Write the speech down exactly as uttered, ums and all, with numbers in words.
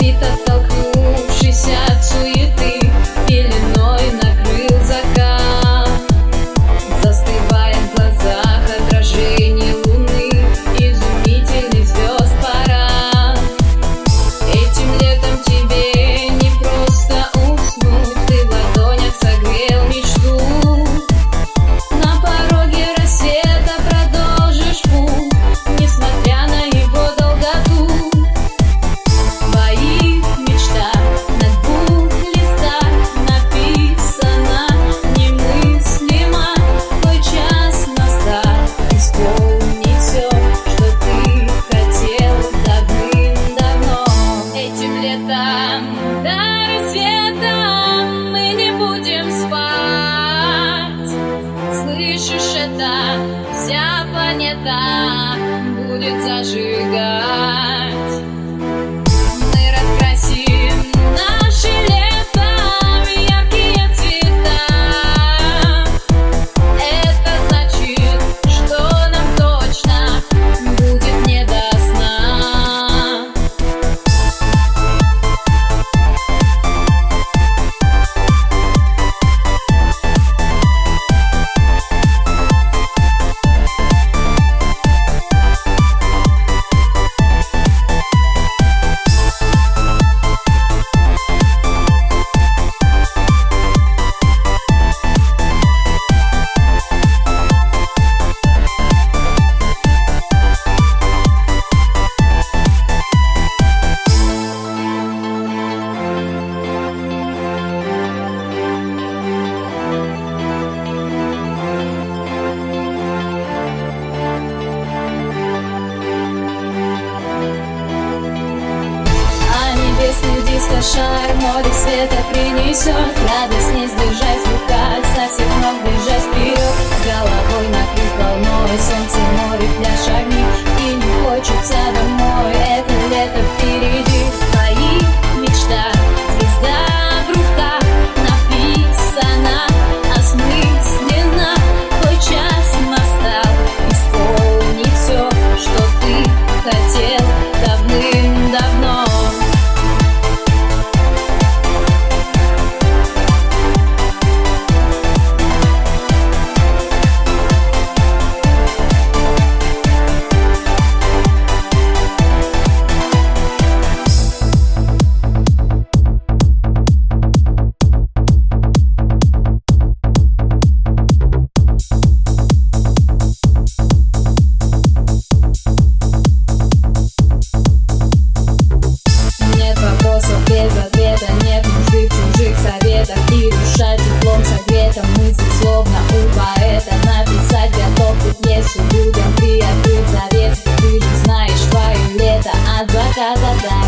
спит, оттолкнувшись от суеты, пеленой накрыл закат. Застывает в глазах отражение луны, изумительный звезд парад. Этим летом тебе не просто уснуть, ты в ладонях согрел мечту. На пороге рассвета продолжишь путь, несмотря на его долготу. В твоих мечтах на двух листах написано немыслимо. Твой час настал, исполнить все, что ты хотел давным-давно. Этим летом до рассвета мы не будем спать. Слышишь это? Вся планета будет зажигать. Мы раскрасим наше лето в яркие цвета. Это значит, что нам точно будет не до сна. Диско-шар море света принесет радость, не сдержать в руках, со всех ног бежать вперед. С головой накрыт волной, солнце, море, пляж, огни, и не хочется домой, это лето впереди. В твоих мечтах звезда в руках написано осмысленно. Твой час настал, исполнить все, что ты хотел давным-давно. Без ответа, нет нужды в чужих советах, и душа теплом согрета, мысли словно у поэта. Написать готов ты пьесу людям, приоткрыть завесу. Ты же знаешь, твое лето от заката до